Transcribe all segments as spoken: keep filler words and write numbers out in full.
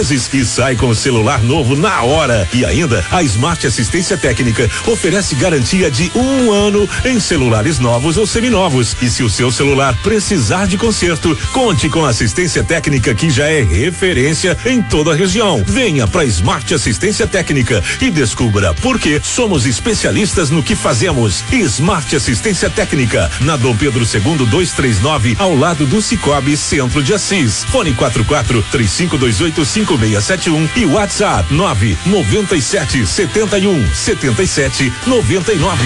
e sai com o celular novo na hora. E ainda, a Smart Assistência Técnica oferece garantia de um ano em celulares novos ou seminovos. E se o seu celular precisar de conserto, conte com a assistência técnica que já é referência em toda a região. Venha para Smart Assistência Técnica e descubra por que somos especialistas no que fazemos. Smart Assistência Técnica, na Dom Pedro segundo duzentos e trinta e nove, ao lado do Cicobi Centro de Assis. Fone quatro quatro três cinco dois oito cinco seis sete um e WhatsApp nove nove sete sete um sete sete nove nove.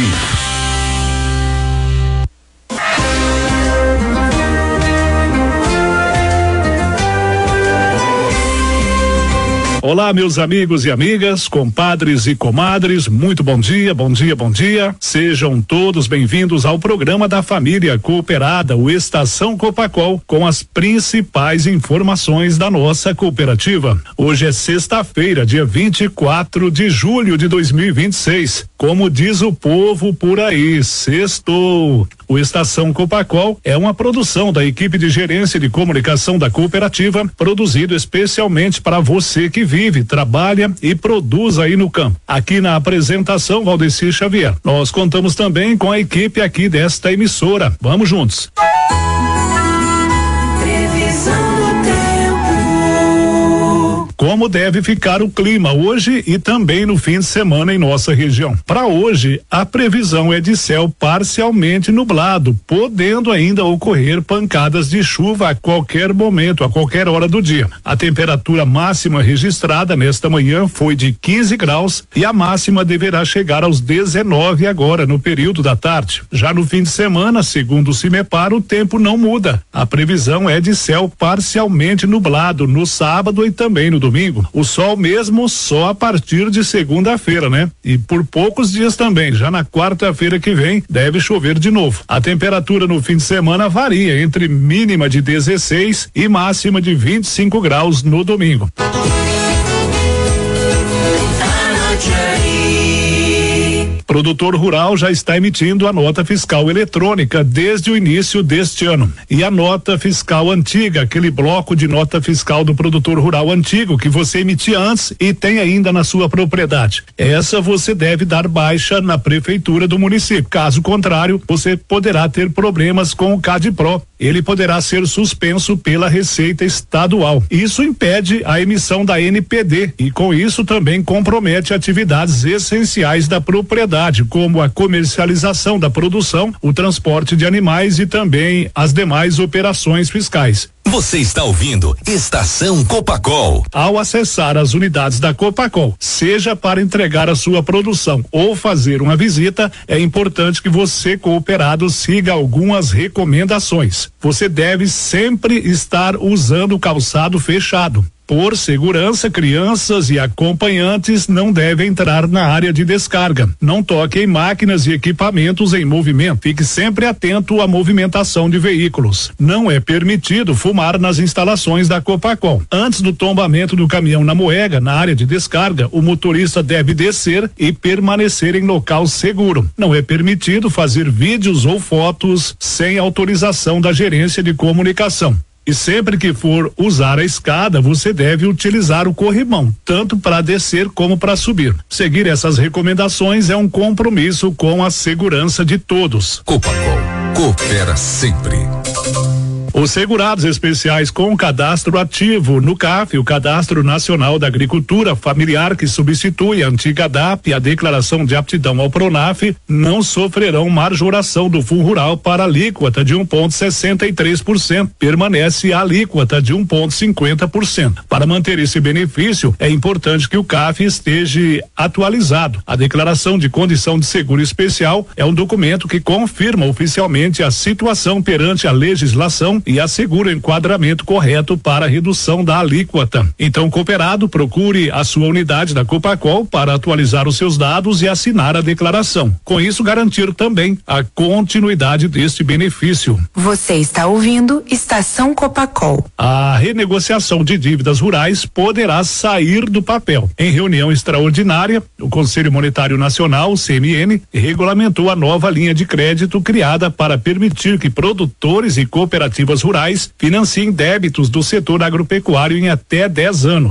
Olá, meus amigos e amigas, compadres e comadres, muito bom dia, bom dia, bom dia. Sejam todos bem-vindos ao programa da família cooperada, o Estação Copacol, com as principais informações da nossa cooperativa. Hoje é sexta-feira, dia vinte e quatro de julho de dois mil e vinte e seis. Como diz o povo por aí, sextou. O Estação Copacol é uma produção da equipe de gerência de comunicação da cooperativa, produzido especialmente para você que vive, trabalha e produz aí no campo. Aqui na apresentação, Valdeci Xavier. Nós contamos também com a equipe aqui desta emissora. Vamos juntos. Como deve ficar o clima hoje e também no fim de semana em nossa região. Para hoje, a previsão é de céu parcialmente nublado, podendo ainda ocorrer pancadas de chuva a qualquer momento, a qualquer hora do dia. A temperatura máxima registrada nesta manhã foi de quinze graus e a máxima deverá chegar aos dezenove agora no período da tarde. Já no fim de semana, segundo o CIMEPAR, o tempo não muda. A previsão é de céu parcialmente nublado no sábado e também no domingo. O sol mesmo só a partir de segunda-feira, né? E por poucos dias também, já na quarta-feira que vem deve chover de novo. A temperatura no fim de semana varia entre mínima de dezesseis e máxima de vinte e cinco graus no domingo. Produtor rural já está emitindo a nota fiscal eletrônica desde o início deste ano. E a nota fiscal antiga, aquele bloco de nota fiscal do produtor rural antigo que você emitia antes e tem ainda na sua propriedade. Essa você deve dar baixa na prefeitura do município. Caso contrário, você poderá ter problemas com o CADPRO. Ele poderá ser suspenso pela Receita Estadual. Isso impede a emissão da N P D e com isso também compromete atividades essenciais da propriedade, como a comercialização da produção, o transporte de animais e também as demais operações fiscais. Você está ouvindo Estação Copacol. Ao acessar as unidades da Copacol, seja para entregar a sua produção ou fazer uma visita, é importante que você, cooperado, siga algumas recomendações. Você deve sempre estar usando calçado fechado. Por segurança, crianças e acompanhantes não devem entrar na área de descarga. Não toque em máquinas e equipamentos em movimento. Fique sempre atento à movimentação de veículos. Não é permitido fumar nas instalações da Copacol. Antes do tombamento do caminhão na Moega, na área de descarga, o motorista deve descer e permanecer em local seguro. Não é permitido fazer vídeos ou fotos sem autorização da gerência de comunicação. E sempre que for usar a escada, você deve utilizar o corrimão, tanto para descer como para subir. Seguir essas recomendações é um compromisso com a segurança de todos. Copacol, coopera sempre. Os segurados especiais com cadastro ativo no C A F, o Cadastro Nacional da Agricultura Familiar, que substitui a antiga D A P e a Declaração de Aptidão ao PRONAF, não sofrerão majoração do Fundo Rural para alíquota de um vírgula sessenta e três por cento. Permanece a alíquota de um vírgula cinquenta por cento. Para manter esse benefício, é importante que o C A F esteja atualizado. A Declaração de Condição de Seguro Especial é um documento que confirma oficialmente a situação perante a legislação e assegura o enquadramento correto para a redução da alíquota. Então, cooperado, procure a sua unidade da Copacol para atualizar os seus dados e assinar a declaração. Com isso, garantir também a continuidade deste benefício. Você está ouvindo Estação Copacol. A renegociação de dívidas rurais poderá sair do papel. Em reunião extraordinária, o Conselho Monetário Nacional, o C M N, regulamentou a nova linha de crédito criada para permitir que produtores e cooperativas rurais financiem débitos do setor agropecuário em até dez anos.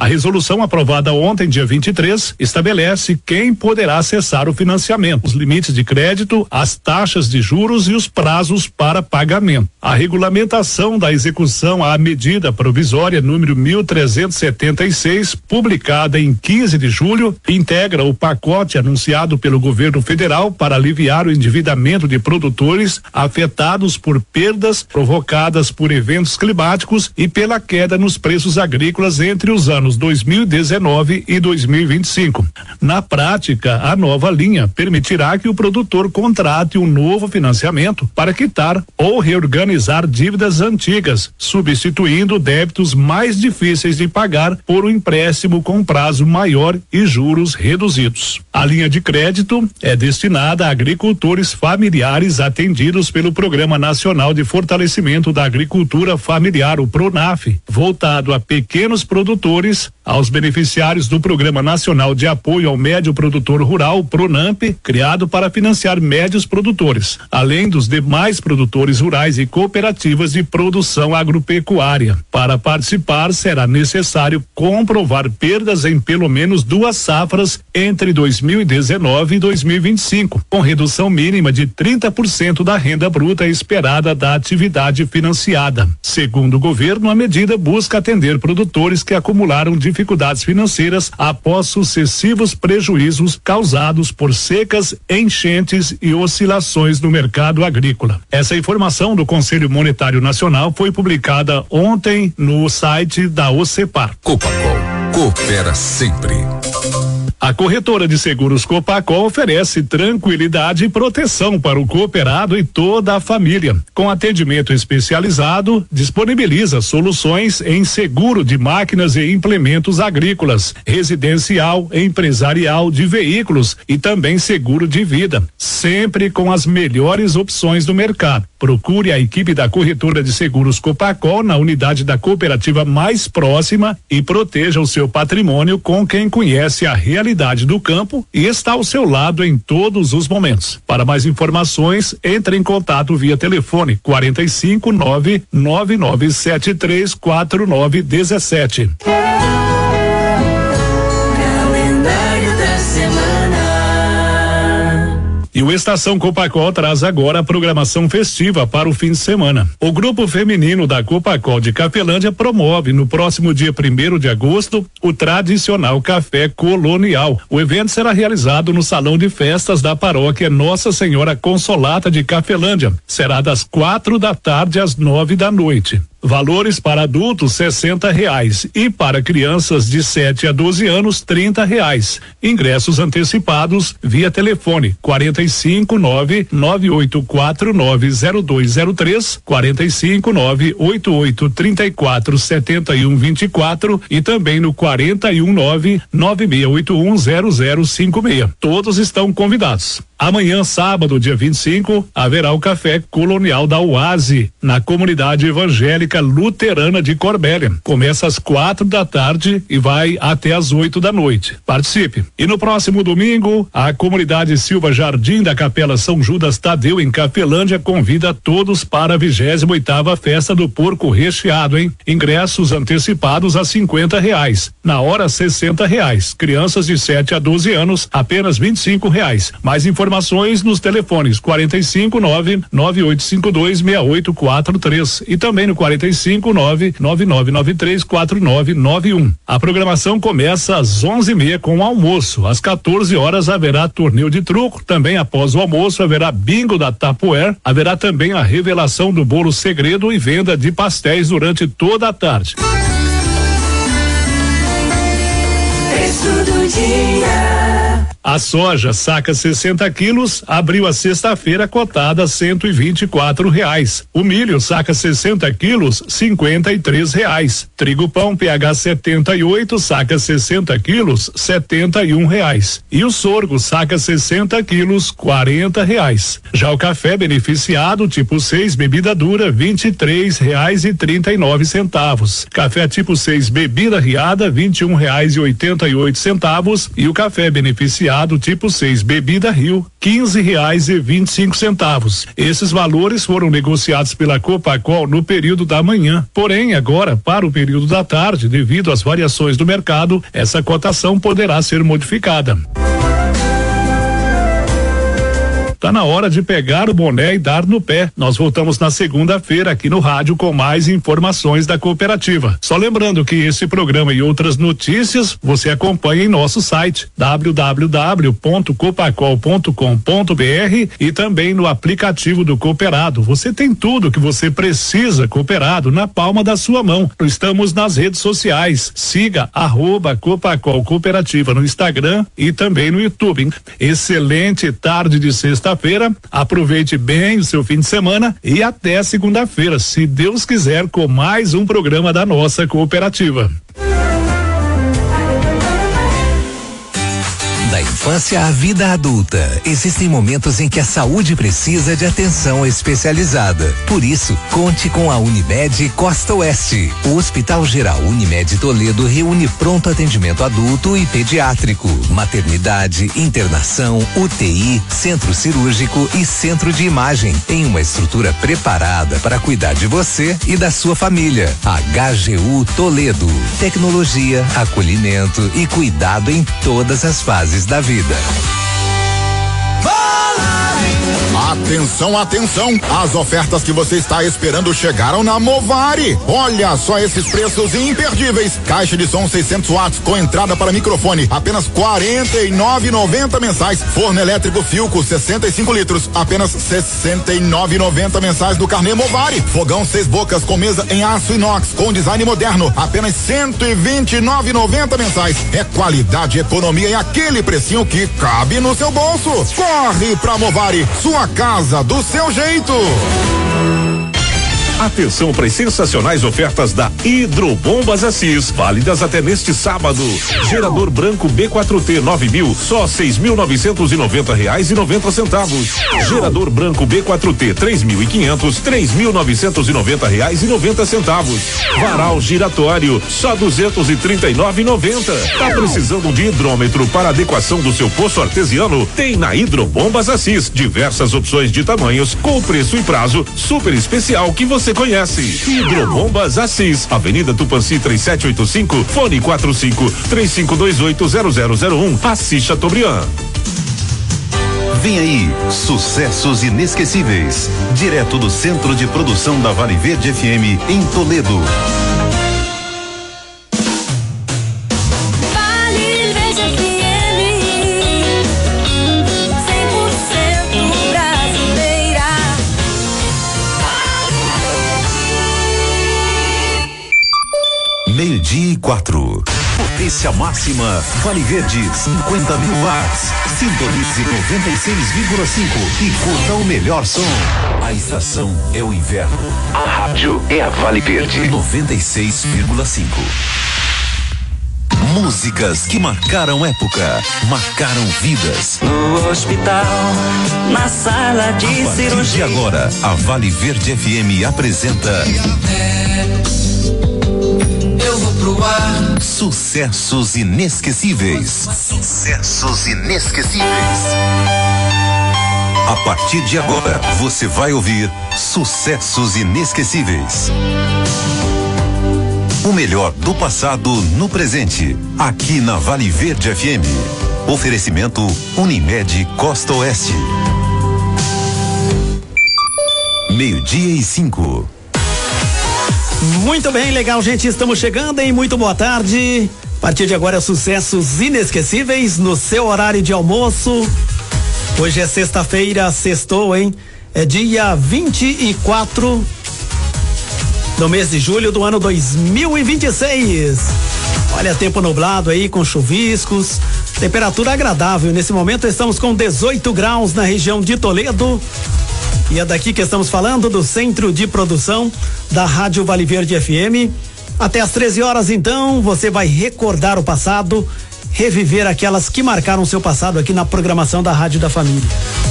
A resolução aprovada ontem, dia vinte e três, estabelece quem poderá acessar o financiamento, os limites de crédito, as taxas de juros e os prazos para pagamento. A regulamentação da execução à medida provisória número mil trezentos e setenta e seis, publicada em quinze de julho, integra o pacote anunciado pelo governo federal para aliviar o endividamento de produtores afetados por perdas provocadas por eventos climáticos e pela queda nos preços agrícolas entre os anos dois mil e dezenove e dois mil e vinte e cinco. Na prática, a nova linha permitirá que o produtor contrate um novo financiamento para quitar ou reorganizar dívidas antigas, substituindo débitos mais difíceis de pagar por um empréstimo com prazo maior e juros reduzidos. A linha de crédito é destinada a agricultores familiares atendidos pelo Programa Nacional de Fortalecimento da Agricultura Familiar, o PRONAF, voltado a pequenos produtores, aos beneficiários do Programa Nacional de Apoio ao Médio Produtor Rural, PRONAMP, criado para financiar médios produtores, além dos demais produtores rurais e cooperativas de produção agropecuária. Para participar, será necessário comprovar perdas em pelo menos duas safras entre dois mil e dezenove e dois mil e vinte e cinco, com redução mínima de trinta por cento da renda bruta esperada da atividade financiada. Segundo o governo, a medida busca atender produtores que acumularam dificuldades financeiras após sucessivos prejuízos causados por secas, enchentes e oscilações no mercado agrícola. Essa informação do Conselho Monetário Nacional foi publicada ontem no site da OCEPAR. Copacol, coopera sempre. A corretora de seguros Copacol oferece tranquilidade e proteção para o cooperado e toda a família. Com atendimento especializado, disponibiliza soluções em seguro de máquinas e implementos agrícolas, residencial, empresarial, de veículos e também seguro de vida, sempre com as melhores opções do mercado. Procure a equipe da corretora de seguros Copacol na unidade da cooperativa mais próxima e proteja o seu patrimônio com quem conhece a realidade do campo e está ao seu lado em todos os momentos. Para mais informações, entre em contato via telefone quarenta e cinco nove nove nove sete três quatro nove um sete. E o Estação Copacol traz agora a programação festiva para o fim de semana. O grupo feminino da Copacol de Cafelândia promove no próximo dia primeiro de agosto o tradicional Café Colonial. O evento será realizado no Salão de Festas da Paróquia Nossa Senhora Consolata de Cafelândia. Será das quatro da tarde às nove da noite. Valores para adultos sessenta reais e para crianças de sete a doze anos trinta reais. Ingressos antecipados via telefone quarenta e cinco nove nove oito quatro nove zero dois zero três, quarenta e cinco nove oito oito trinta e quatro setenta e um vinte e quatro e também no quarenta e um nove nove seis oito um zero zero cinco seis. Todos estão convidados. Amanhã, sábado, dia vinte e cinco, haverá o Café Colonial da Oase, na comunidade evangélica luterana de Corbélia. Começa às quatro da tarde e vai até às oito da noite. Participe. E no próximo domingo, a comunidade Silva Jardim da Capela São Judas Tadeu, em Cafelândia, convida todos para a vigésima oitava Festa do Porco Recheado, hein? Ingressos antecipados a cinquenta reais. Na hora, sessenta reais. Crianças de sete a doze anos, apenas vinte e cinco reais. Mais informações Informações nos telefones quarenta e cinco nove nove oito cinco dois seis oito quatro três e também no quarenta e cinco nove nove nove nove três quatro nove nove um. A programação começa às onze e meia com o almoço. Às quatorze horas haverá torneio de truco. Também após o almoço haverá bingo da Tupperware. Haverá também a revelação do bolo segredo e venda de pastéis durante toda a tarde. Preço do dia. A soja saca sessenta quilos abriu a sexta-feira cotada a cento e vinte e quatro reais. O milho saca sessenta quilos cinquenta e três reais. Trigo pão P H setenta e oito saca sessenta quilos setenta e um reais. E o sorgo saca sessenta quilos quarenta reais. Já o café beneficiado tipo seis bebida dura vinte e três reais e trinta e nove centavos. Café tipo seis bebida riada vinte e um reais e oitenta e oito centavos e o café beneficiado resfriado tipo seis, bebida Rio, quinze reais e vinte e cinco centavos. Esses valores foram negociados pela Copacol no período da manhã. Porém, agora, para o período da tarde, devido às variações do mercado, essa cotação poderá ser modificada. Tá na hora de pegar o boné e dar no pé. Nós voltamos na segunda-feira aqui no rádio com mais informações da cooperativa. Só lembrando que esse programa e outras notícias você acompanha em nosso site w w w ponto copacol ponto com ponto b r e também no aplicativo do Cooperado. Você tem tudo que você precisa, Cooperado, na palma da sua mão. Estamos nas redes sociais. Siga arroba Copacol Cooperativa no Instagram e também no YouTube. Excelente tarde de sexta feira, aproveite bem o seu fim de semana e até segunda-feira, se Deus quiser, com mais um programa da nossa cooperativa. Da infância à vida adulta, existem momentos em que a saúde precisa de atenção especializada. Por isso, conte com a Unimed Costa Oeste. O Hospital Geral Unimed Toledo reúne pronto atendimento adulto e pediátrico, maternidade, internação, U T I, centro cirúrgico e centro de imagem, em uma estrutura preparada para cuidar de você e da sua família. H G U Toledo. Tecnologia, acolhimento e cuidado em todas as fases da vida. Atenção, atenção! As ofertas que você está esperando chegaram na Movari. Olha só esses preços imperdíveis. Caixa de som seiscentos watts com entrada para microfone, apenas quarenta e nove reais e noventa centavos mensais. Forno elétrico Filco sessenta e cinco litros, apenas sessenta e nove reais e noventa centavos mensais do carnê Movari. Fogão seis bocas com mesa em aço inox com design moderno, apenas cento e vinte e nove reais e noventa centavos mensais. É qualidade, economia e aquele precinho que cabe no seu bolso. Corre pra Movari, sua casa do seu jeito. Atenção para as sensacionais ofertas da Hidrobombas Assis, válidas até neste sábado. Gerador branco B quatro T nove mil, só seis mil novecentos e noventa reais e noventa centavos. Gerador branco B quatro T três mil e quinhentos, três mil novecentos e noventa reais e noventa centavos. Varal giratório, só duzentos e trinta e nove reais e noventa. Tá precisando de hidrômetro para adequação do seu poço artesiano? Tem na Hidrobombas Assis diversas opções de tamanhos com preço e prazo super especial que você conhece. Hidrobombas Assis, Avenida Tupanci três sete oito cinco, fone quatro cinco três cinco dois oito zero zero zero um, Assis Chateaubriand. Vem aí, sucessos inesquecíveis, direto do Centro de Produção da Vale Verde F M em Toledo. Meio-dia e quatro. Potência máxima, Vale Verde, cinquenta mil watts. Sintonize noventa e seis vírgula cinco e curta o melhor som. A estação é o inverno. A rádio é a Vale Verde, noventa e seis vírgula cinco. Músicas que marcaram época, marcaram vidas. No hospital, na sala de a partir cirurgia. de agora, a Vale Verde F M apresenta Eu vou pro ar. Sucessos inesquecíveis. Sucessos inesquecíveis. A partir de agora, você vai ouvir Sucessos Inesquecíveis. O melhor do passado no presente, aqui na Vale Verde F M. Oferecimento Unimed Costa Oeste. Meio-dia e cinco. Muito bem, legal, gente. Estamos chegando, hein? Muito boa tarde. A partir de agora, sucessos inesquecíveis no seu horário de almoço. Hoje é sexta-feira, sextou, hein? É dia vinte e quatro do mês de julho do ano dois mil e vinte e seis. Olha, tempo nublado aí com chuviscos, temperatura agradável. Nesse momento estamos com dezoito graus na região de Toledo. E é daqui que estamos falando, do Centro de Produção da Rádio Vale Verde F M. Até às treze horas, então, você vai recordar o passado, reviver aquelas que marcaram seu passado aqui na programação da Rádio da Família.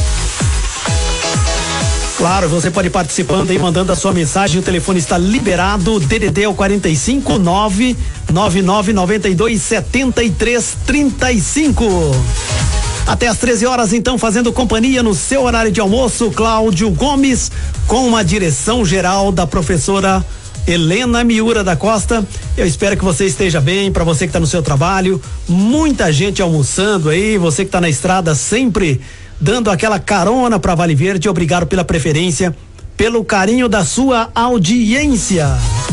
Claro, você pode ir participando aí, mandando a sua mensagem. O telefone está liberado. D D D é o quarenta e cinco, nove nove nove, noventa e dois, setenta e três, trinta e cinco. Até às treze horas, então, fazendo companhia no seu horário de almoço, Cláudio Gomes, com uma direção geral da professora Helena Miura da Costa. Eu espero que você esteja bem, para você que está no seu trabalho, muita gente almoçando aí, você que está na estrada sempre dando aquela carona para Vale Verde. Obrigado pela preferência, pelo carinho da sua audiência.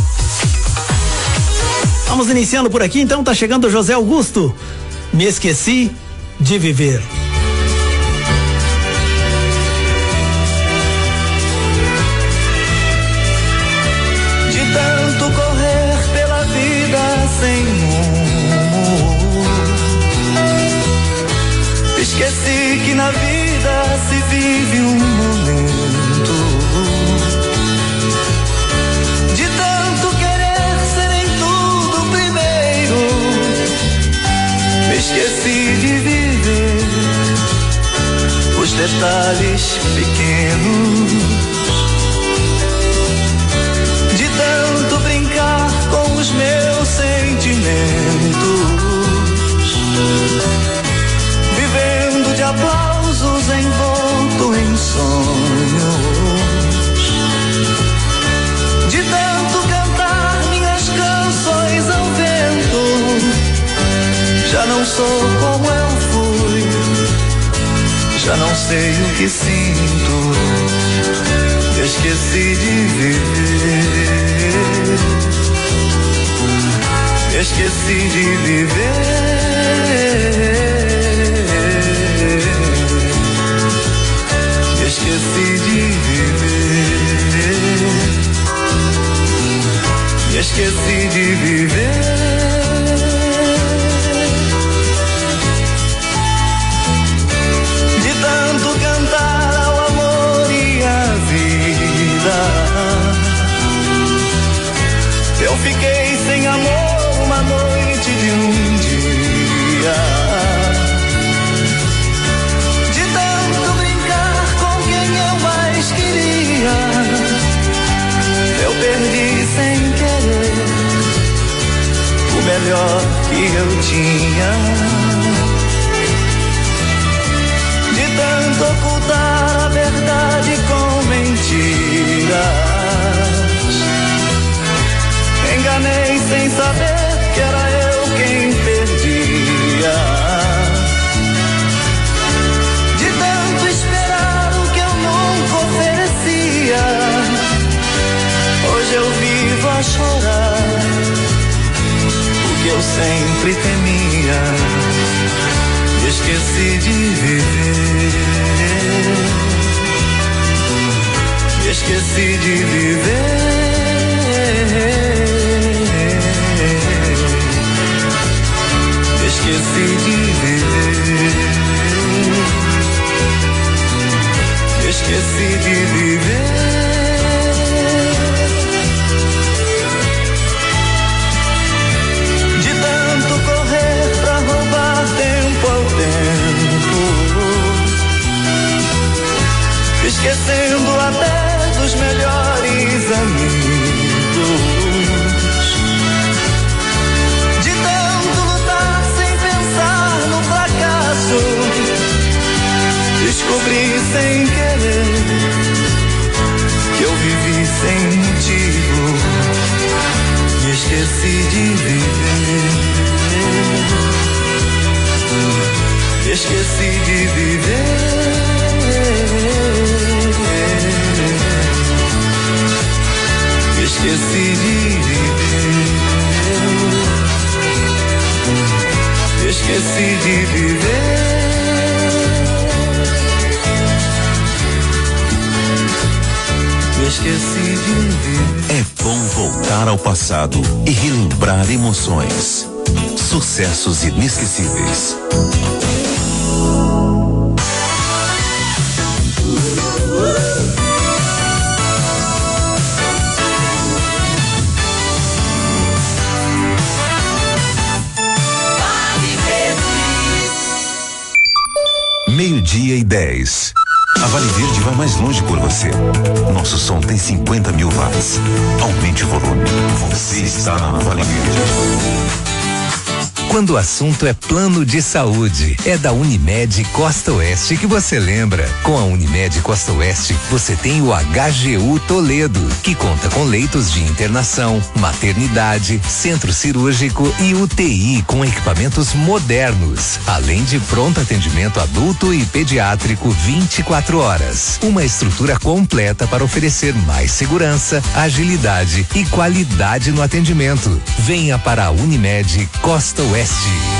Vamos iniciando por aqui, então, tá chegando o José Augusto. Me esqueci de viver. De tanto correr pela vida sem rumo, esqueci que na vida se vive um momento. De tanto querer ser em tudo primeiro, me esqueci de viver os detalhes pequenos. De tanto brincar com os meus sentimentos, vivendo de aplausos envolto em sonhos. De tanto cantar minhas canções ao vento, já não sou como eu fui, já não sei o que sinto, esqueci de viver, esqueci de viver, esqueci de viver, esqueci de viver. Tanto cantar ao amor e à vida, eu fiquei sem amor uma noite de um dia. De tanto brincar com quem eu mais queria, eu perdi sem querer o melhor que eu tinha. Tanto ocultar a verdade com mentiras, enganei sem saber que era eu quem perdia. De tanto esperar o que eu nunca oferecia, hoje eu vivo a chorar o que eu sempre temia. Esqueci de viver, esqueci de viver, esqueci de viver, esqueci de viver. De tanto correr pra roubar tempo ao tempo, esquecendo até dos melhores amigos. De tanto lutar sem pensar no fracasso, descobri sem querer que eu vivi sem motivo e esqueci de viver, esqueci de viver, esqueci de viver, esqueci de viver. Esqueci de viver. É bom voltar ao passado e relembrar emoções. Sucessos inesquecíveis. Meio-dia e dez. A Vale Verde vai mais longe por você. Nosso som tem cinquenta mil watts. Aumente o volume. Você está na Vale Verde. Quando o assunto é plano de saúde, é da Unimed Costa Oeste que você lembra. Com a Unimed Costa Oeste, você tem o H G U Toledo, que conta com leitos de internação, maternidade, centro cirúrgico e U T I com equipamentos modernos, além de pronto atendimento adulto e pediátrico vinte e quatro horas. Uma estrutura completa para oferecer mais segurança, agilidade e qualidade no atendimento. Venha para a Unimed Costa Oeste.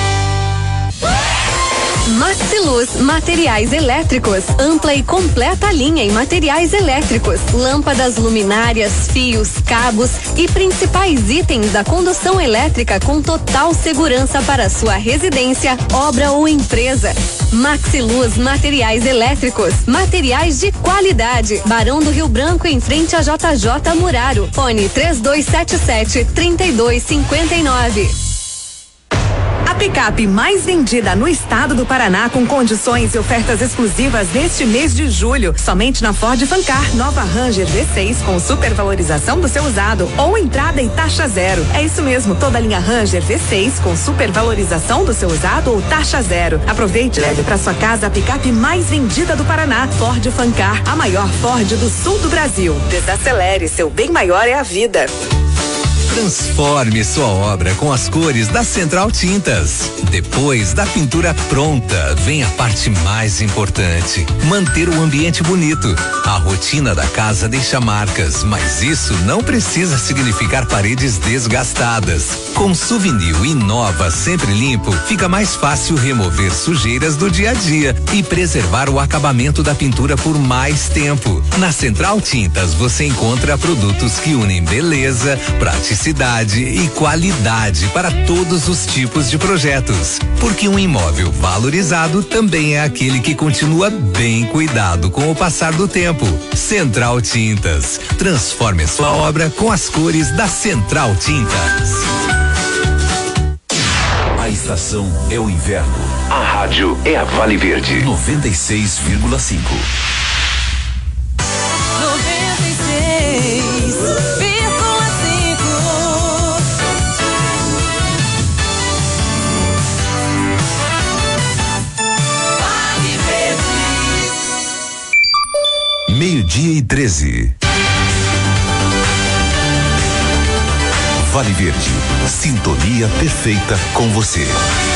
Maxiluz Materiais Elétricos, ampla e completa linha em materiais elétricos, lâmpadas, luminárias, fios, cabos e principais itens da condução elétrica com total segurança para sua residência, obra ou empresa. Maxiluz Materiais Elétricos, materiais de qualidade. Barão do Rio Branco, em frente a J J Muraro. Fone três dois sete sete, três dois cinco nove. A picape mais vendida no estado do Paraná, com condições e ofertas exclusivas neste mês de julho. Somente na Ford Fancar, nova Ranger V seis com supervalorização do seu usado ou entrada e taxa zero. É isso mesmo, toda a linha Ranger V seis com supervalorização do seu usado ou taxa zero. Aproveite e leve para sua casa a picape mais vendida do Paraná. Ford Fancar, a maior Ford do sul do Brasil. Desacelere, seu bem maior é a vida. Transforme sua obra com as cores da Central Tintas. Depois da pintura pronta, vem a parte mais importante: manter o ambiente bonito. A rotina da casa deixa marcas, mas isso não precisa significar paredes desgastadas. Com Souvenir e Nova Sempre Limpo, fica mais fácil remover sujeiras do dia a dia e preservar o acabamento da pintura por mais tempo. Na Central Tintas você encontra produtos que unem beleza, praticidade e qualidade para todos os tipos de projetos. Porque um imóvel valorizado também é aquele que continua bem cuidado com o passar do tempo. Central Tintas. Transforme sua obra com as cores da Central Tintas. A estação é o inverno. A rádio é a Vale Verde. noventa e seis vírgula cinco. Meio-dia e treze. Vale Verde, sintonia perfeita com você.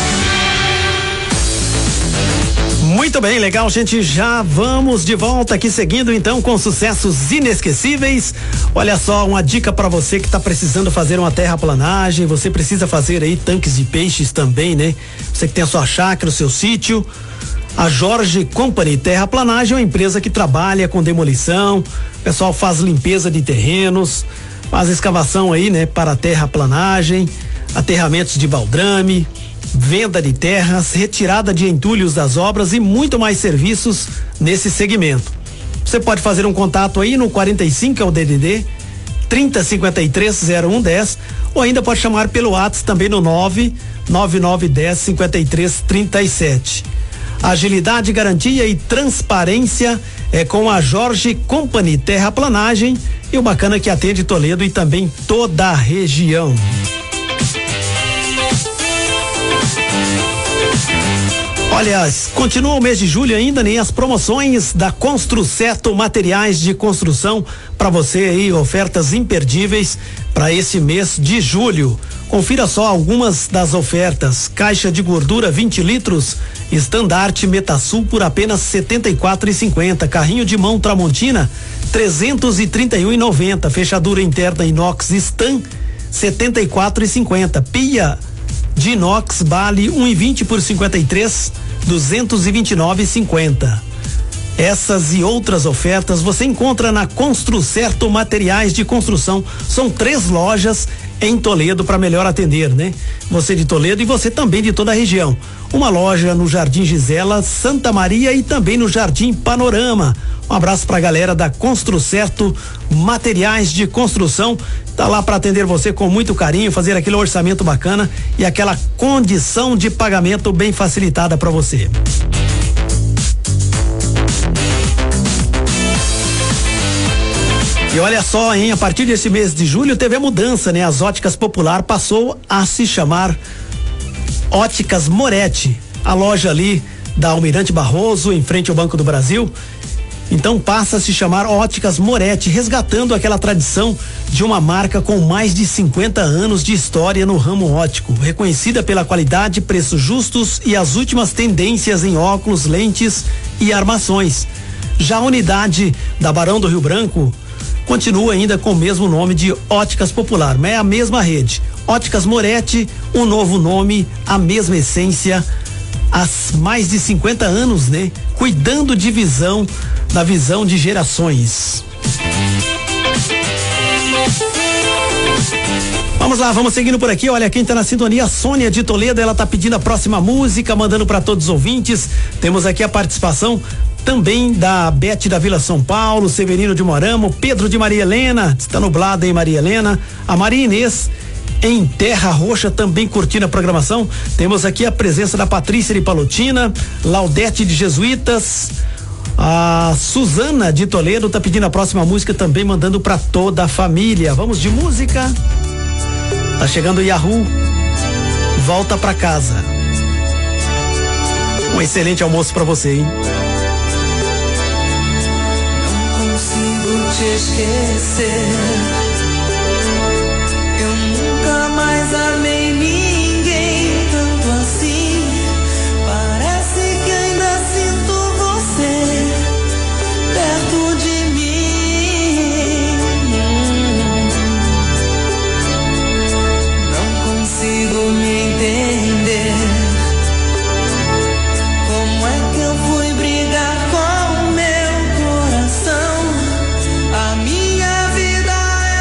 Muito bem, legal, gente. Já vamos de volta aqui, seguindo então com sucessos inesquecíveis. Olha só, uma dica para você que está precisando fazer uma terraplanagem. Você precisa fazer aí tanques de peixes também, né? Você que tem a sua chácara, o seu sítio. A Jorge Company Terraplanagem é uma empresa que trabalha com demolição. O pessoal faz limpeza de terrenos, faz escavação aí, né, para terraplanagem, aterramentos de baldrame, venda de terras, retirada de entulhos das obras e muito mais serviços nesse segmento. Você pode fazer um contato aí no quarenta e cinco, é o D D D trinta, cinquenta e três, zero um dez, ou ainda pode chamar pelo WhatsApp também no nove nove nove dez, cinquenta e três, trinta e sete. Agilidade, garantia e transparência é com a Jorge Company Terraplanagem, e o bacana que atende Toledo e também toda a região. Olha, continua o mês de julho ainda, nem as promoções da Construcerto Materiais de Construção para você aí, ofertas imperdíveis para esse mês de julho. Confira só algumas das ofertas: caixa de gordura vinte litros Estandarte Metasul por apenas setenta e quatro e cinquenta, carrinho de mão Tramontina trezentos e trinta e um e noventa, fechadura interna inox Stan setenta e quatro e cinquenta, pia de inox Bale um e vinte por cinquenta e três, duzentos e vinte e nove e cinquenta. Essas e outras ofertas você encontra na Construcerto Materiais de Construção. São três lojas em Toledo para melhor atender, né? Você de Toledo e você também de toda a região. Uma loja no Jardim Gisela, Santa Maria e também no Jardim Panorama. Um abraço pra galera da Construcerto Materiais de Construção. Tá lá para atender você com muito carinho, fazer aquele orçamento bacana e aquela condição de pagamento bem facilitada para você. E olha só, hein, a partir desse mês de julho teve a mudança, né? As Óticas Popular passou a se chamar Óticas Moretti, a loja ali da Almirante Barroso, em frente ao Banco do Brasil. Então passa a se chamar Óticas Moretti, resgatando aquela tradição de uma marca com mais de cinquenta anos de história no ramo óptico, reconhecida pela qualidade, preços justos e as últimas tendências em óculos, lentes e armações. Já a unidade da Barão do Rio Branco continua ainda com o mesmo nome de Óticas Popular, mas é a mesma rede. Óticas Moretti, um novo nome, a mesma essência, há mais de cinquenta anos, né? Cuidando de visão, da visão de gerações. Vamos lá, vamos seguindo por aqui. Olha, quem tá na sintonia, a Sônia de Toledo, ela tá pedindo a próxima música, mandando para todos os ouvintes. Temos aqui a participação também da Bete da Vila São Paulo, Severino de Moramo, Pedro de Maria Helena, está nublado, hein, Maria Helena? A Maria Inês em Terra Roxa também curtindo a programação. Temos aqui a presença da Patrícia de Palotina, Laudete de Jesuítas, a Suzana de Toledo tá pedindo a próxima música também, mandando para toda a família. Vamos de música. Tá chegando o Yahoo. Volta pra casa. Um excelente almoço para você, hein? Não consigo te esquecer. Eu nunca mais amei ninguém tanto assim. Parece que ainda sinto você perto de mim. Não consigo me entender. Como é que eu fui brigar com o meu coração? A minha vida é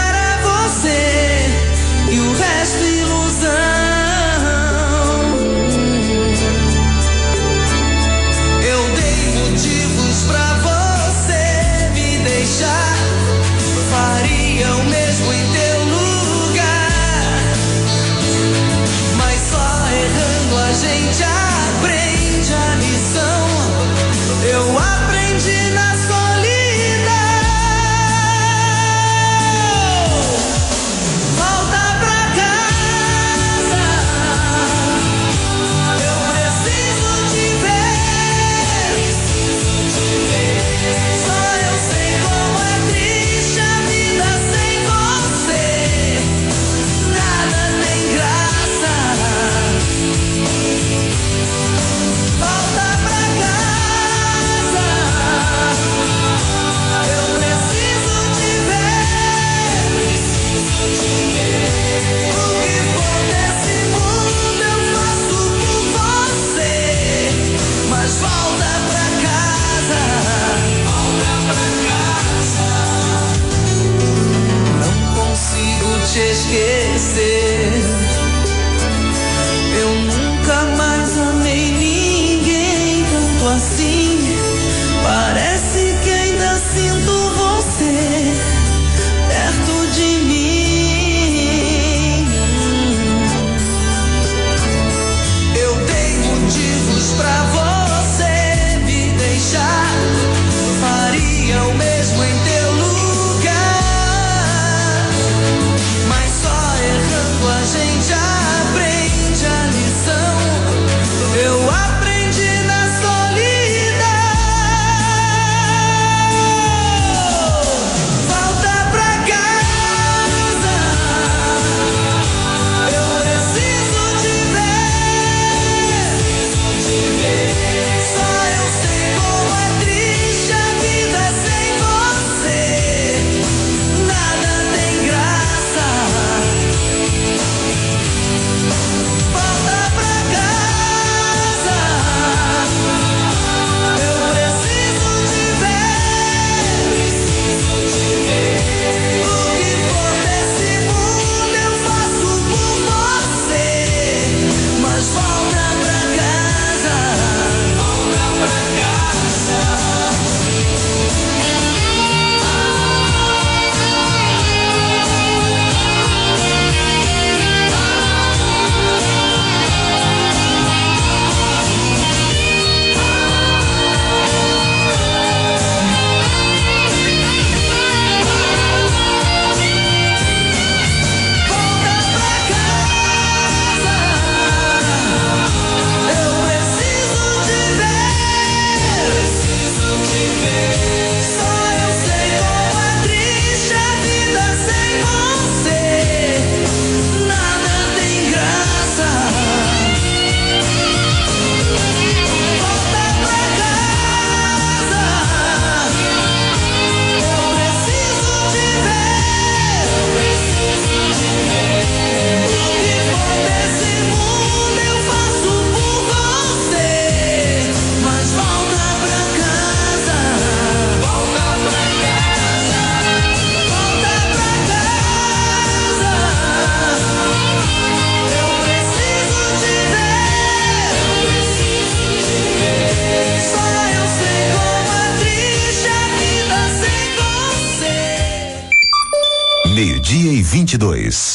vinte e dois.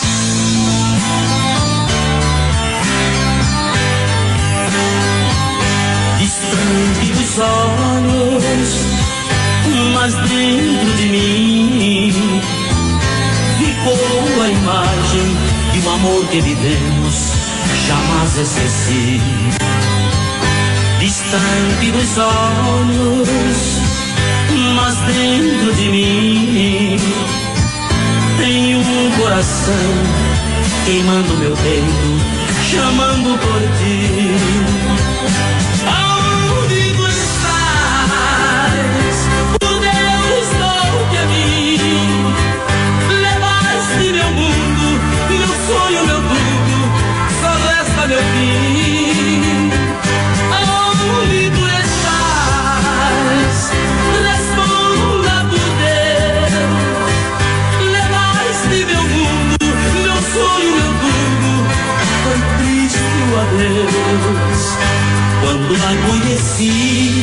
Distante dos olhos, mas dentro de mim ficou a imagem de um amor que vivemos, jamais esqueci. Distante dos olhos, mas dentro de mim tem um coração queimando meu peito, chamando por ti. Aonde tu estás? Por Deus, volte a mim. Levaste meu mundo, meu sonho, meu tudo, só resta meu fim. Aonde tu estás? Responda por Deus. Levaste meu mundo, meu sonho, meu tudo, foi triste o adeus. Quando a conheci,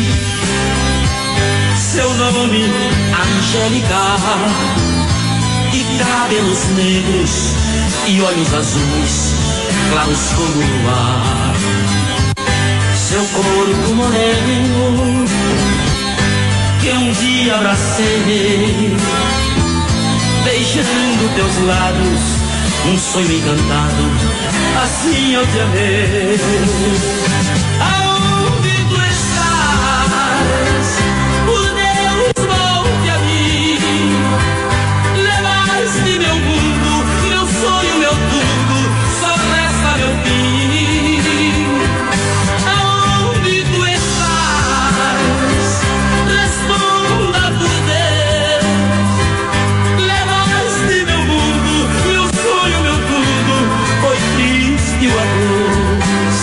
seu nome Angélica, e cabelos negros e olhos azuis, claros como o luar. Seu corpo moreno, que um dia abracei, beijando teus lábios, um sonho encantado, assim eu te amei. Aonde tu estás? Por Deus, volte a mim. Levaste meu mundo, meu sonho, meu tudo, só resta meu fim. Aonde tu estás? Responda por Deus. Levaste meu mundo, meu sonho, meu tudo, foi triste o adeus.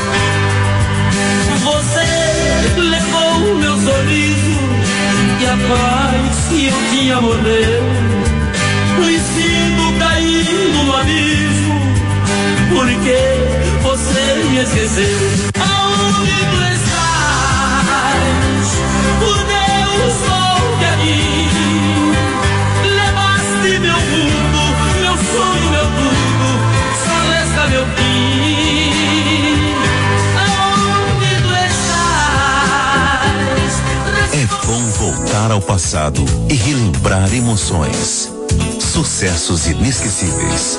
Você levou meu sorriso e a paz que eu tinha morreu. Me sinto caindo no abismo, porque você me esqueceu. Aonde tu estás? Por Deus, volte a mim. Levaste meu mundo, meu sonho, meu tudo, só resta meu fim. Aonde tu estás? É bom voltar ao passado e relembrar emoções. Sucessos inesquecíveis.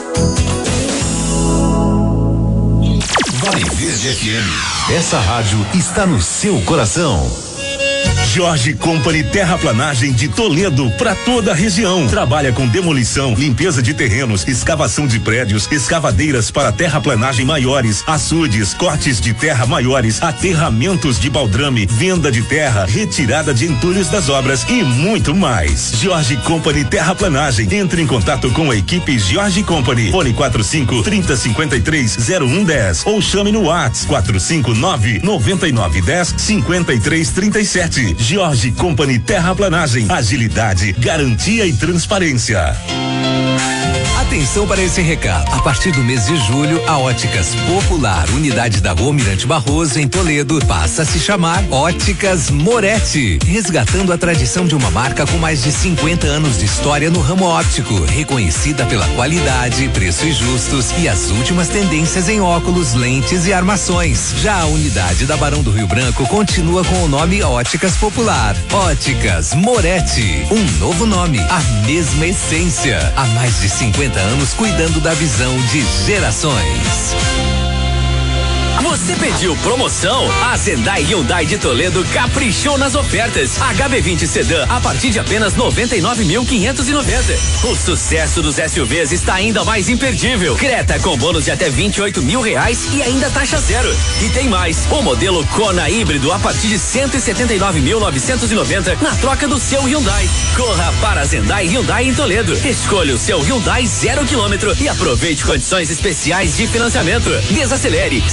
Vale Verde F M. Essa rádio está no seu coração. Jorge Company Terraplanagem de Toledo para toda a região. Trabalha com demolição, limpeza de terrenos, escavação de prédios, escavadeiras para terraplanagem maiores, açudes, cortes de terra maiores, aterramentos de baldrame, venda de terra, retirada de entulhos das obras e muito mais. Jorge Company Terraplanagem. Entre em contato com a equipe Jorge Company. Fone quatro cinco, trinta, cinquenta e três, zero um dez ou chame no WhatsApp quatro cinco nove, noventa e nove, dez, cinquenta e três, trinta e sete. Jorge Company Terraplanagem, agilidade, garantia e transparência. Atenção para esse recado. A partir do mês de julho, a Óticas Popular, unidade da Rua Almirante Barroso, em Toledo, passa a se chamar Óticas Moretti, resgatando a tradição de uma marca com mais de cinquenta anos de história no ramo óptico, reconhecida pela qualidade, preços justos e as últimas tendências em óculos, lentes e armações. Já a unidade da Barão do Rio Branco continua com o nome Óticas Popular. Óticas Moretti, um novo nome, a mesma essência, há mais de cinquenta anos cuidando da visão de gerações. Você pediu promoção? A Hyundai Hyundai de Toledo caprichou nas ofertas. H B vinte Sedã a partir de apenas noventa e nove mil quinhentos e noventa. O sucesso dos S U Vs está ainda mais imperdível. Creta com bônus de até vinte e oito mil reais e ainda taxa zero. E tem mais, o modelo Kona híbrido a partir de cento e setenta e nove mil novecentos e noventa na troca do seu Hyundai. Corra para a Hyundai Hyundai em Toledo. Escolha o seu Hyundai zero quilômetro e aproveite condições especiais de financiamento. Desacelere, seu bem maior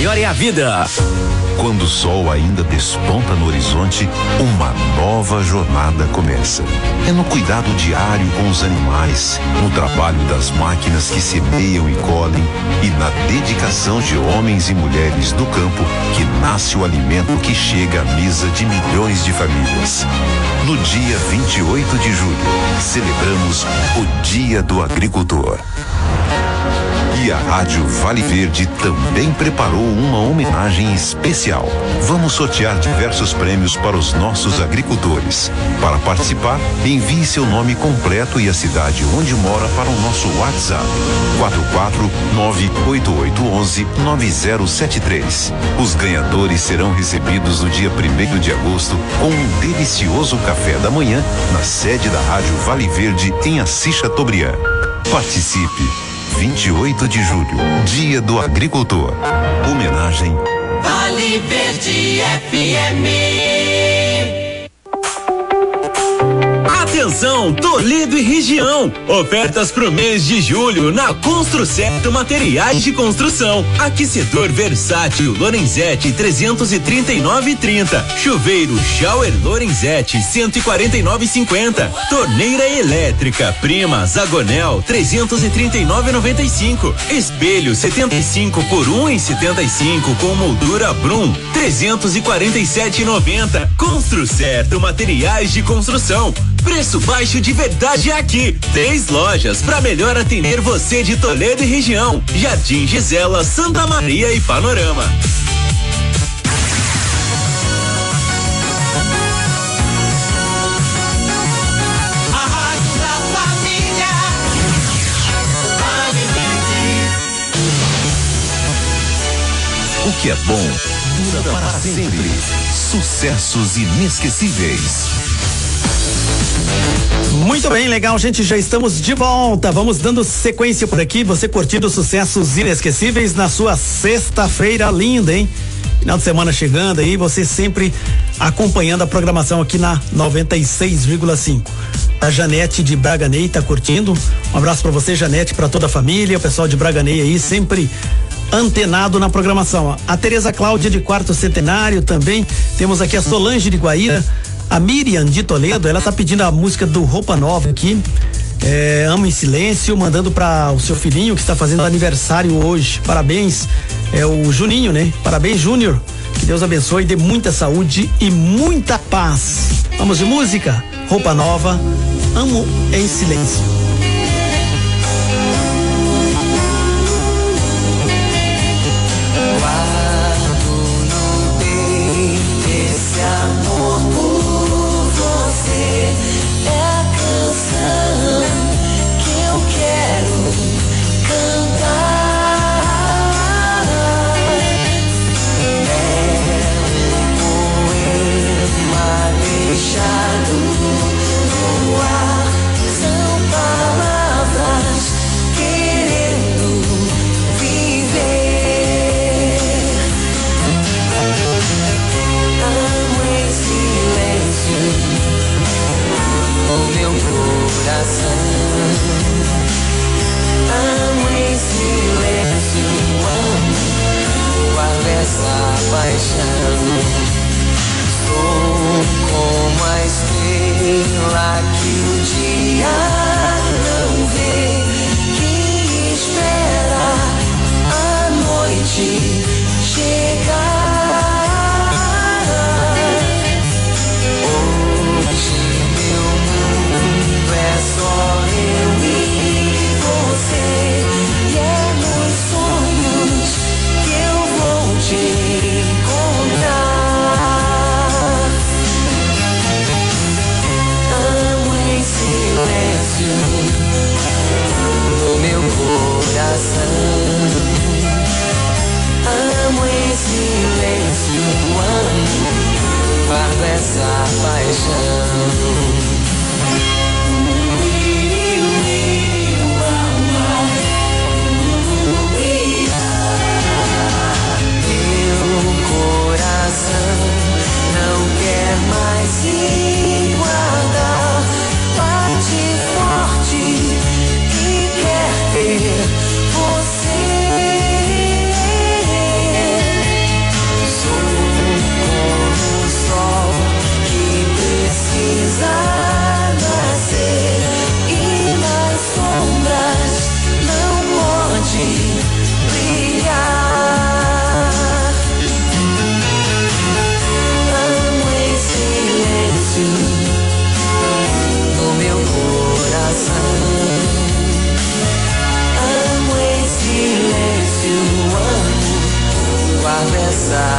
maior é a vida. Quando o sol ainda desponta no horizonte, uma nova jornada começa. É no cuidado diário com os animais, no trabalho das máquinas que semeiam e colhem e na dedicação de homens e mulheres do campo que nasce o alimento que chega à mesa de milhões de famílias. No dia vinte e oito de julho, celebramos o Dia do Agricultor. E a Rádio Vale Verde também preparou uma homenagem especial. Vamos sortear diversos prêmios para os nossos agricultores. Para participar, envie seu nome completo e a cidade onde mora para o nosso WhatsApp quatro quatro nove oito oito um um nove zero sete três. Os ganhadores serão recebidos no dia primeiro de agosto com um delicioso café da manhã na sede da Rádio Vale Verde em Assis Chateaubriand. Participe! vinte e oito de julho, Dia do Agricultor. Homenagem Vale Verde F M. Atenção, Toledo e região. Ofertas pro mês de julho na Construcerto Materiais de Construção. Aquecedor versátil Lorenzetti trezentos e trinta e nove e trinta. Chuveiro Shower Lorenzetti cento e quarenta e nove e cinquenta. Torneira elétrica Prima Zagonel trezentos e trinta e nove e noventa e cinco. Espelho setenta e cinco por um e setenta e cinco com moldura Brum trezentos e quarenta e sete e noventa. Construcerto Materiais de Construção. Preço baixo de verdade aqui. Três lojas para melhor atender você de Toledo e região. Jardim Gisela, Santa Maria e Panorama. A Rádio da Família. O que é bom dura para sempre. Sucessos inesquecíveis. Muito bem, legal, gente, já estamos de volta. Vamos dando sequência por aqui, você curtindo sucessos inesquecíveis na sua sexta-feira linda, hein? Final de semana chegando aí, você sempre acompanhando a programação aqui na noventa e seis vírgula cinco. A Janete de Braganey tá curtindo. Um abraço para você, Janete, para toda a família, o pessoal de Braganey aí sempre antenado na programação. A Tereza Cláudia de Quarto Centenário também. Temos aqui a Solange de Guaíra. A Miriam de Toledo, ela tá pedindo a música do Roupa Nova aqui, é, Amo em Silêncio, mandando para o seu filhinho que está fazendo aniversário hoje. Parabéns, é o Juninho, né? Parabéns, Júnior. Que Deus abençoe, dê muita saúde e muita paz. Vamos de música? Roupa Nova, Amo em Silêncio. Te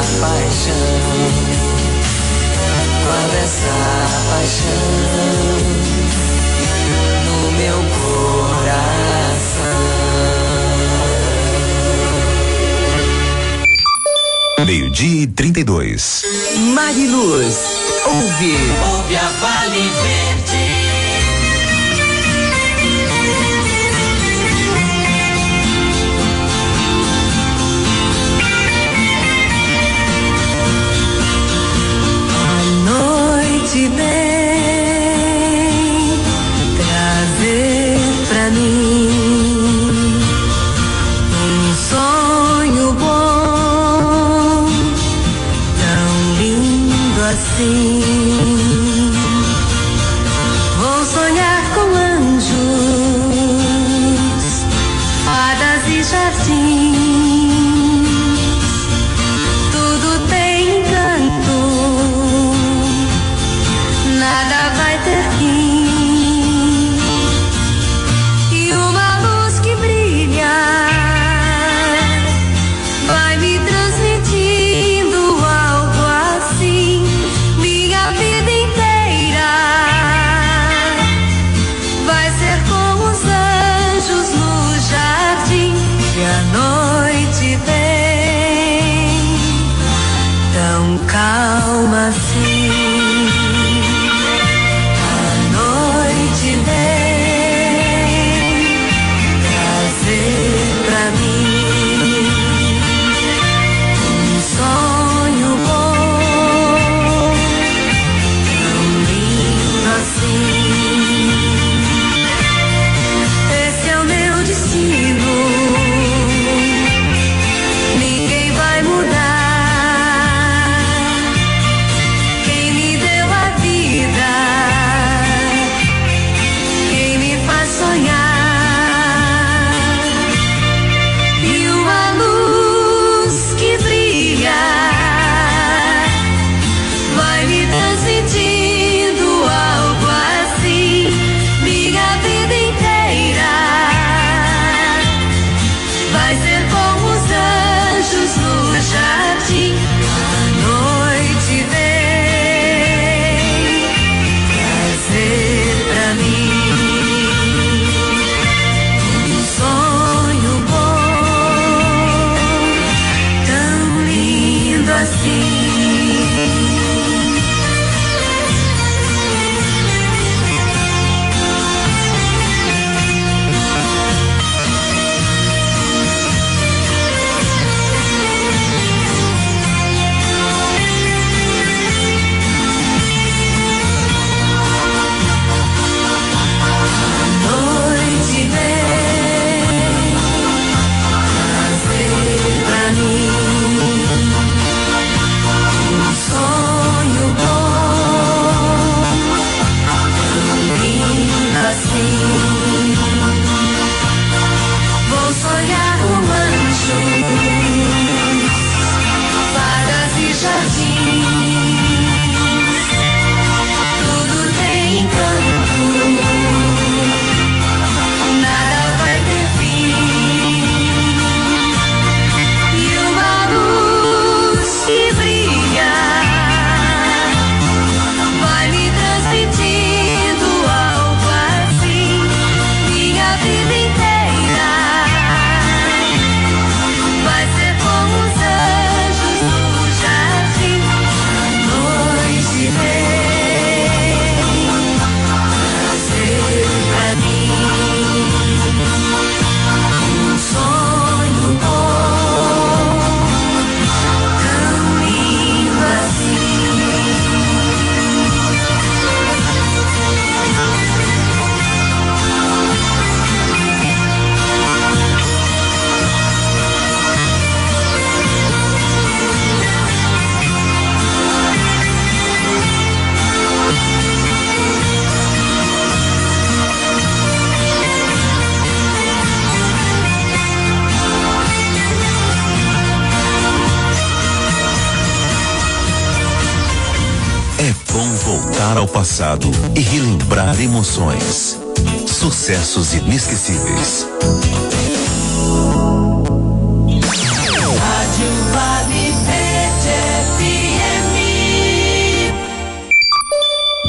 paixão, guarda essa paixão no meu coração. Meio-dia e trinta e dois. Mariluz, ouve. Ouve a Vale Verde. Noite vem trazer pra mim um sonho bom, tão lindo assim. Vou sonhar com anjos, fadas e jardins, tudo tem encanto, nada vai ter fim, e uma luz que brilha vai me transmitindo algo assim, minha vida inteira vai ser com os anjos no jardim, e a noite vem tão calma assim. Voltar ao passado e relembrar emoções. Sucessos inesquecíveis. Rádio Vale Verde.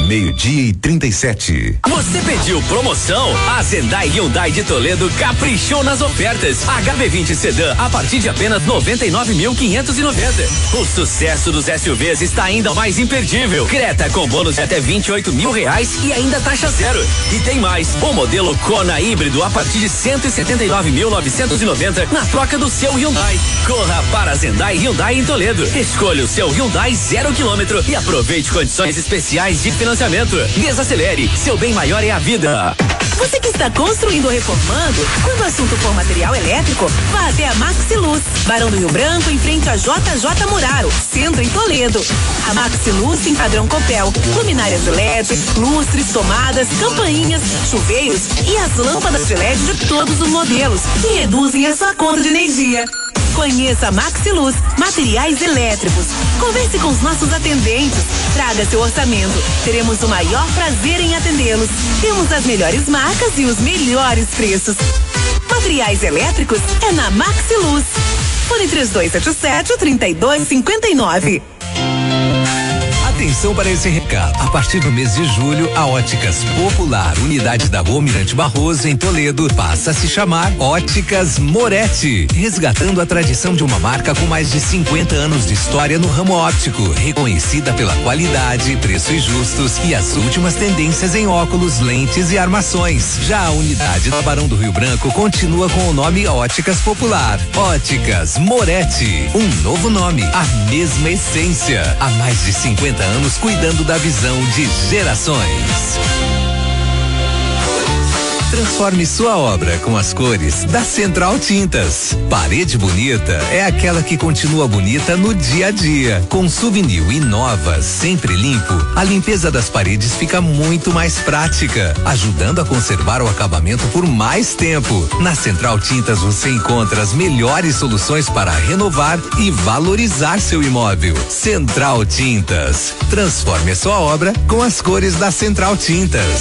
Meio-dia e trinta e sete. Você pediu promoção? A Hyundai Hyundai de Toledo caprichou nas ofertas. H B vinte Sedã a partir de apenas noventa e nove mil quinhentos e noventa. O sucesso dos S U Vs está ainda mais imperdível. Creta com bônus de até vinte e oito mil reais e ainda taxa zero. E tem mais, o modelo Kona híbrido a partir de cento e setenta e nove mil novecentos e noventa na troca do seu Hyundai. Corra para a Hyundai Hyundai em Toledo. Escolha o seu Hyundai zero quilômetro e aproveite condições especiais de financiamento. Desacelere, seu bem maior é a vida. Você que está construindo ou reformando, quando o assunto for material elétrico, vá até a Maxiluz, Barão do Rio Branco, em frente a J J Muraro, centro em Toledo. A Maxiluz tem padrão Copel, luminárias L E D, lustres, tomadas, campainhas, chuveiros e as lâmpadas de L E D de todos os modelos, que reduzem a sua conta de energia. Conheça a Maxiluz, materiais elétricos. Converse com os nossos atendentes. Traga seu orçamento. Teremos o maior prazer em atendê-los. Temos as melhores marcas e os melhores preços. Materiais elétricos é na Maxiluz. Fone três dois sete sete, três dois cinco nove. Atenção para esse recado. A partir do mês de julho, a Óticas Popular, unidade da Rua Mirante Barroso, em Toledo, passa a se chamar Óticas Moretti, resgatando a tradição de uma marca com mais de cinquenta anos de história no ramo óptico, reconhecida pela qualidade, preços justos e as últimas tendências em óculos, lentes e armações. Já a unidade da Barão do Rio Branco continua com o nome Óticas Popular. Óticas Moretti, um novo nome, a mesma essência, há mais de cinquenta anos cuidando da visão de gerações. Transforme sua obra com as cores da Central Tintas. Parede bonita é aquela que continua bonita no dia a dia. Com Souvenir e Nova, sempre limpo, a limpeza das paredes fica muito mais prática, ajudando a conservar o acabamento por mais tempo. Na Central Tintas você encontra as melhores soluções para renovar e valorizar seu imóvel. Central Tintas. Transforme a sua obra com as cores da Central Tintas.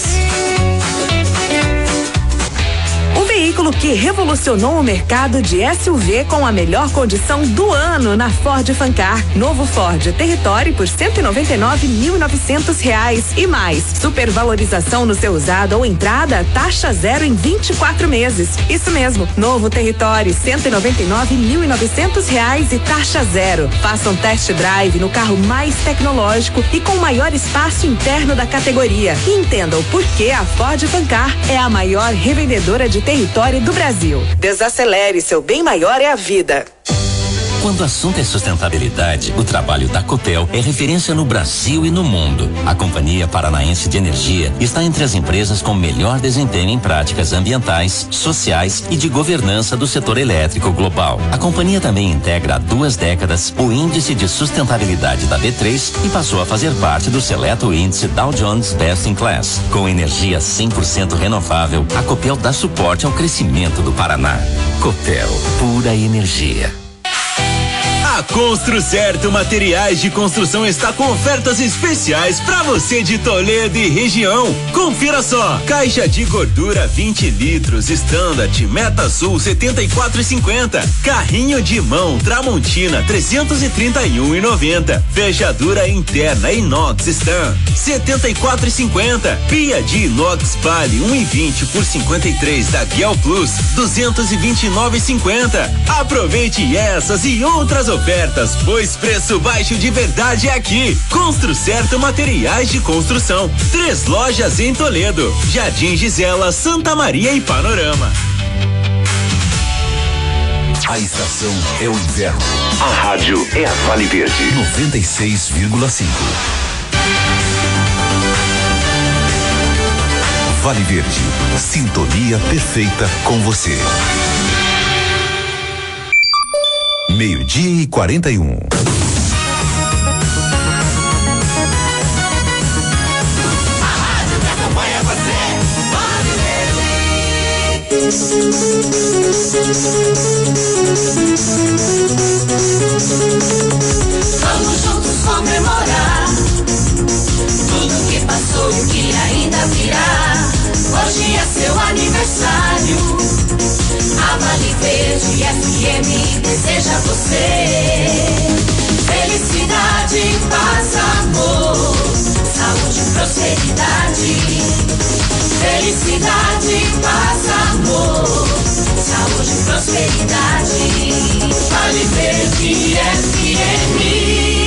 Veículo que revolucionou o mercado de S U V com a melhor condição do ano na Ford Fancar. Novo Ford Territory por cento e noventa e nove mil e novecentos reais e mais. Supervalorização no seu usado ou entrada, taxa zero em vinte e quatro meses. Isso mesmo, novo Territory cento e noventa e nove mil e novecentos reais e taxa zero. Faça um test drive no carro mais tecnológico e com o maior espaço interno da categoria. E entenda o porquê a Ford Fancar é a maior revendedora de território do Brasil. Desacelere, seu bem maior é a vida. Quando o assunto é sustentabilidade, o trabalho da Copel é referência no Brasil e no mundo. A Companhia Paranaense de Energia está entre as empresas com melhor desempenho em práticas ambientais, sociais e de governança do setor elétrico global. A companhia também integra há duas décadas o Índice de Sustentabilidade da B três e passou a fazer parte do seleto índice Dow Jones Best in Class. Com energia cem por cento renovável, a Copel dá suporte ao crescimento do Paraná. Copel, pura energia. A Construcerto Materiais de Construção está com ofertas especiais para você de Toledo e região. Confira só: caixa de gordura vinte litros Standard Meta Sul setenta e quatro e cinquenta, carrinho de mão Tramontina trezentos e trinta e um e noventa, fechadura interna inox Stan setenta e quatro e cinquenta, pia de inox Vale um e vinte por cinquenta e três da Guel Plus duzentos e vinte e nove e cinquenta. Aproveite essas e outras ofertas. Ofertas, pois preço baixo de verdade é aqui. Construcerto Materiais de Construção. Três lojas em Toledo: Jardim Gisela, Santa Maria e Panorama. A estação é o inverno. A rádio é a Vale Verde. noventa e seis vírgula cinco. Vale Verde. Sintonia perfeita com você. Meio-dia e quarenta e um. A rádio que acompanha você, Vale Verde. Vamos juntos comemorar tudo que passou e o que ainda virá. Hoje é seu aniversário. A Vale Verde F M deseja a você felicidade, paz, amor, saúde, prosperidade, felicidade, paz, amor, saúde e prosperidade. Vale Verde F M.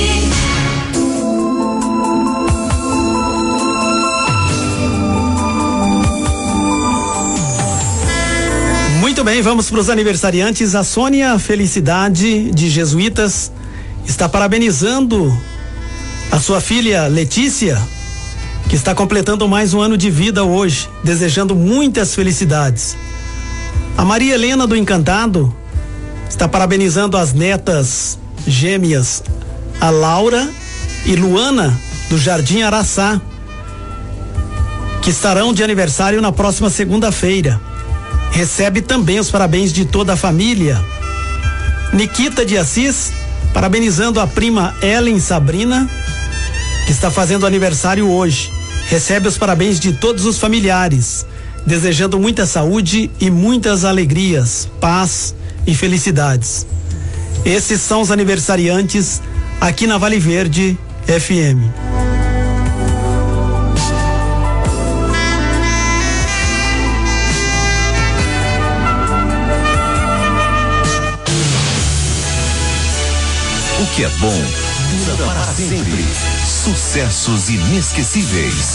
Muito bem, vamos para os aniversariantes. A Sônia Felicidade de Jesuítas está parabenizando a sua filha Letícia, que está completando mais um ano de vida hoje, desejando muitas felicidades. A Maria Helena do Encantado está parabenizando as netas gêmeas, a Laura e Luana do Jardim Araçá, que estarão de aniversário na próxima segunda-feira. Recebe também os parabéns de toda a família. Nikita de Assis, parabenizando a prima Ellen Sabrina, que está fazendo aniversário hoje. Recebe os parabéns de todos os familiares, desejando muita saúde e muitas alegrias, paz e felicidades. Esses são os aniversariantes aqui na Vale Verde F M. O que é bom dura para sempre. Sucessos inesquecíveis.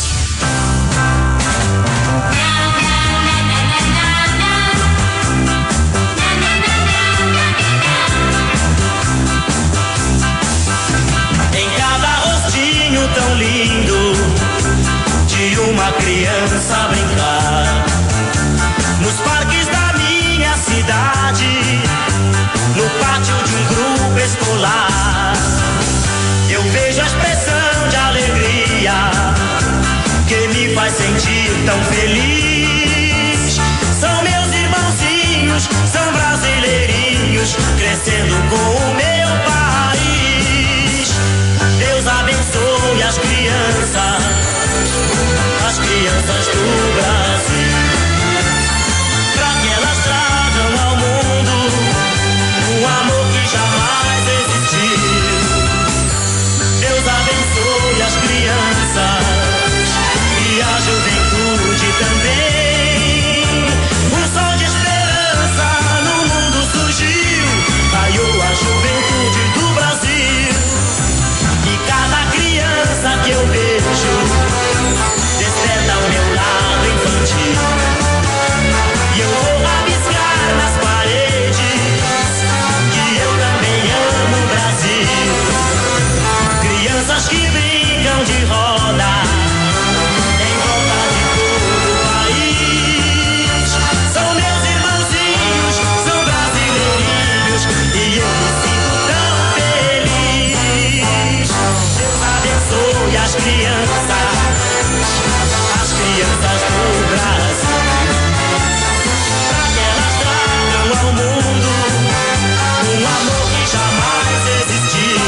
Em cada rostinho tão lindo de uma criança brincar, nos parques da minha cidade, no pátio de um grupo escolar, eu vejo a expressão de alegria que me faz sentir tão feliz. São meus irmãozinhos, são brasileirinhos, crescendo com o meu país. Deus abençoe as crianças, as crianças do Brasil, pra que elas tragam ao mundo um amor que jamais existiu. Deus abençoe as crianças e a juventude também. Um sol de esperança no mundo surgiu, raiou a juventude do Brasil. E cada criança que eu vejo desperta o meu lado infantil. E eu vou rabiscar nas paredes que eu também amo o Brasil. Crianças que brincam de roda em volta de todo o país. São meus irmãozinhos, são brasileirinhos, e eu me sinto tão feliz. Deus abençoe as crianças, as crianças do Brasil, pra que elas tragam ao mundo um amor que jamais existiu.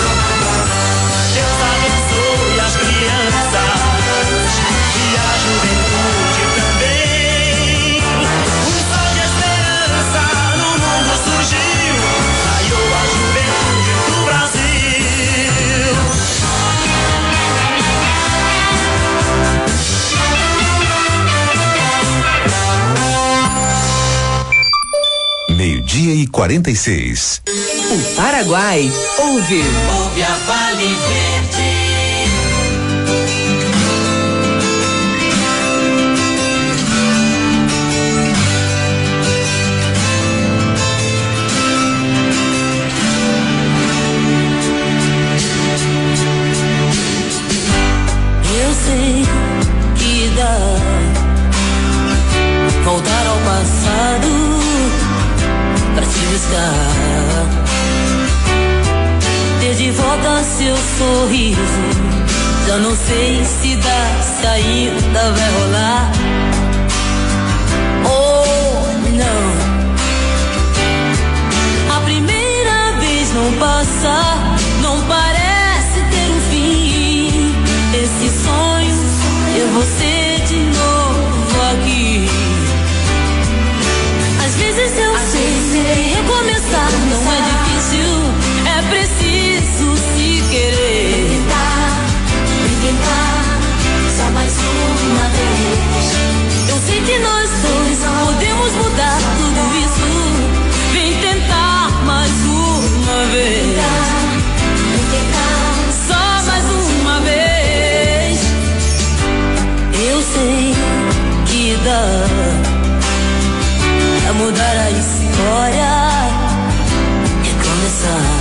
Deus abençoe as crianças e a juventude também. Um sol de esperança no mundo surgiu, raiou a juventude do Brasil. Meio-dia e quarenta e seis. O Paraguai ouve. Ouve a Vale Verde. Eu sei que dá voltar ao passado pra te buscar, ter de volta seu sorriso. Já não sei se dá, se ainda vai rolar. Oh, não. A primeira vez não passa, não parece ter um fim. Esse sonho é você de novo aqui. Às vezes eu Às sei que recomeçar não é difícil, é preciso se querer. Tentar, tentar. mudar a história e começar.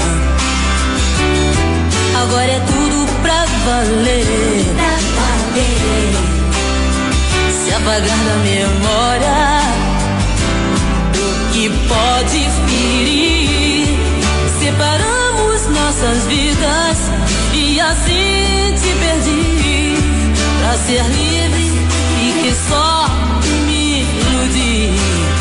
Agora é tudo pra valer, pra valer. Se apagar da memória do que pode ferir, separamos nossas vidas e assim te perdi. Pra ser livre e que só me iludi.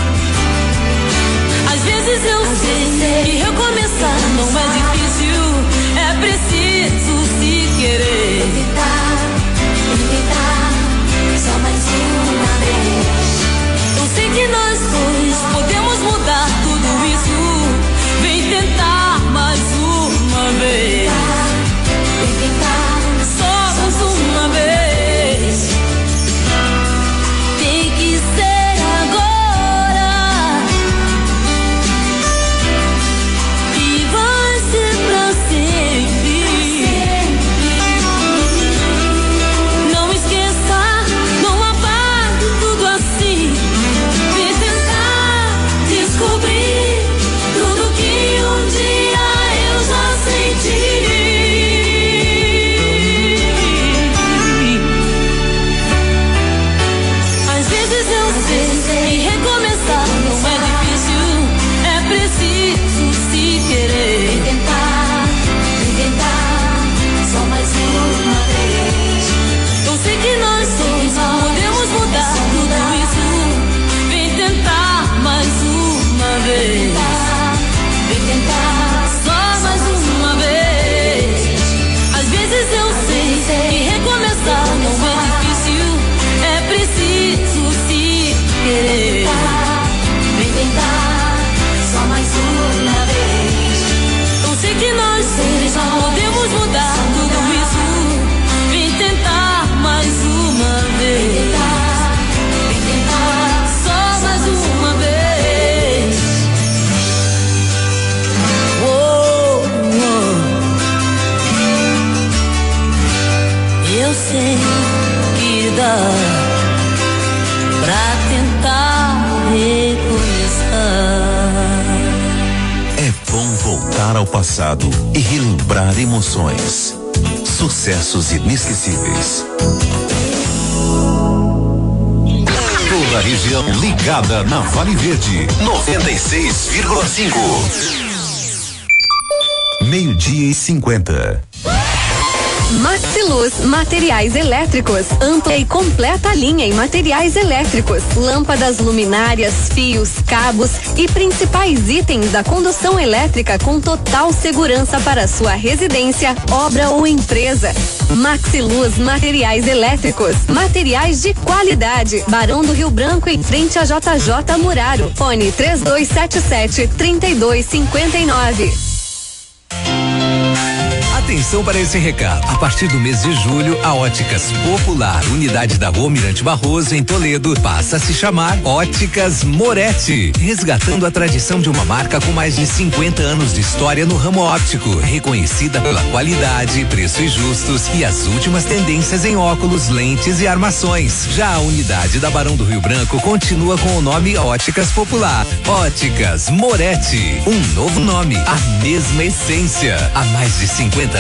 Às vezes eu sei que recomeçar não é difícil, é preciso se querer. Evitar, evitar, só mais uma vez. Eu sei que nós dois podemos mudar tudo isso. Vem tentar mais uma vez. Evitar, só mais uma vez. Tem que ser agora e vai ser pra sempre. Não esqueça, não apague tudo assim. Vem tentar descobrir tudo que um dia eu já senti. Às vezes eu sei que recomeçar não é difícil, é preciso se querer. vem tentar, vem tentar, só mais uma vez. Eu sei que nós dois podemos mudar tudo isso. Vem tentar mais uma vez. Vem tentar, Só mais uma vez. Às vezes eu sei que recomeçar não é difícil, é preciso se querer. vem tentar, só mais uma vez. Eu sei que nós dois podemos mudar tudo isso. Vem tentar mais uma vez. Vem tentar, Só mais uma vez. Oh, oh. Eu sei que dá pra tentar recomeçar. É bom voltar ao passado e relembrar emoções. Sucessos inesquecíveis. Toda a região ligada na Vale Verde. noventa e seis vírgula cinco. Meio-dia e cinquenta. Maxiluz Materiais Elétricos. Ampla e completa linha em materiais elétricos. Lâmpadas, luminárias, fios, cabos e principais itens da condução elétrica com total segurança para sua residência, obra ou empresa. Maxiluz Materiais Elétricos. Materiais de qualidade. Barão do Rio Branco, em frente a J J Muraro. Fone três dois sete sete, três dois cinco nove. Atenção para esse recado. A partir do mês de julho, a Óticas Popular, unidade da Rua Mirante Barroso, em Toledo, passa a se chamar Óticas Moretti, resgatando a tradição de uma marca com mais de cinquenta anos de história no ramo óptico, reconhecida pela qualidade, preços justos e as últimas tendências em óculos, lentes e armações. Já a unidade da Barão do Rio Branco continua com o nome Óticas Popular. Óticas Moretti, um novo nome, a mesma essência. Há mais de cinquenta